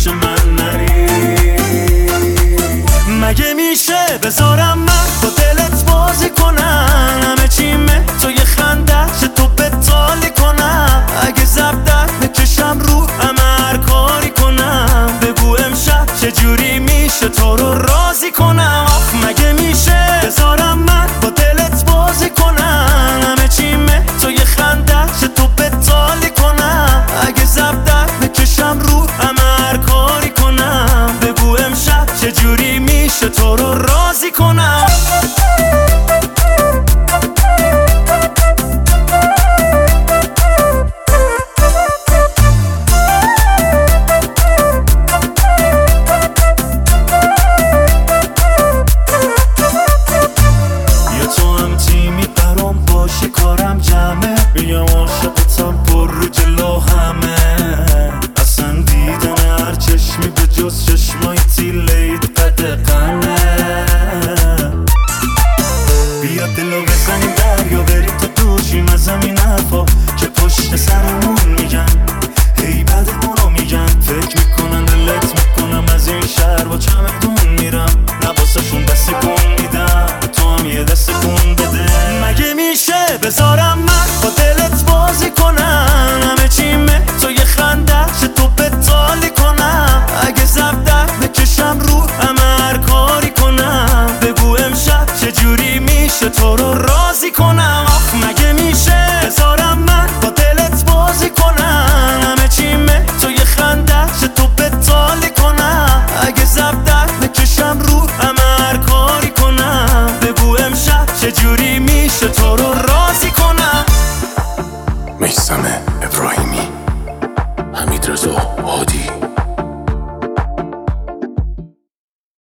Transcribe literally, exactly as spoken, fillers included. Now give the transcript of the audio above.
پیش من نری. مگه میشه بذارم من با دلت بازی کنم؟ همه چیمه تو یه خندش تو بتالی کنم. اگه زبدت بکشم رو همه هر کاری کنم. بگو امشب چجوری میشه تو رو راضی کنم؟ آخ مگه میشه بذارم من با دلت بازی کنم؟ همه چیمه تو یه خندش تو بتالی کنم. اگه زبدت بکشم رو همه هر کاری کنم. بگو امشب چجوری میشه تو رو راضی کنم؟ کارم جمعه بگم عاشقتم پر رو جلو همه. اصلا دیدن هر چشمی به جز چشمای تیلید قدقنه. بیا دلو بزنیم دریا بریم تا دوشیم از همین حرفا که پشت سرمون میگن. هی بدمونو میگن فکر میکنن دلت میکنم از این شهر با چمدون میرم. نباسشون دست کن میدم تو هم یه دست کن بده. مگه میشه بذارم من با دلت بازی کنم؟ همه چیمه تو یه خندش تو بتالی کنم. اگه زبدت بکشم رو همه هر کاری کنم. بگو امشب چجوری میشه تو رو راضی کنم؟ آخ مگه میشه بذارم من با دلت بازی کنم؟ همه چیمه تو یه خندش تو بتالی کنم. اگه زبدت بکشم رو همه هر کاری کنم. بگو امشب چجوری میشه تو رو راضی کنم؟ میثم ابراهیمی، حمیدرضا هادی.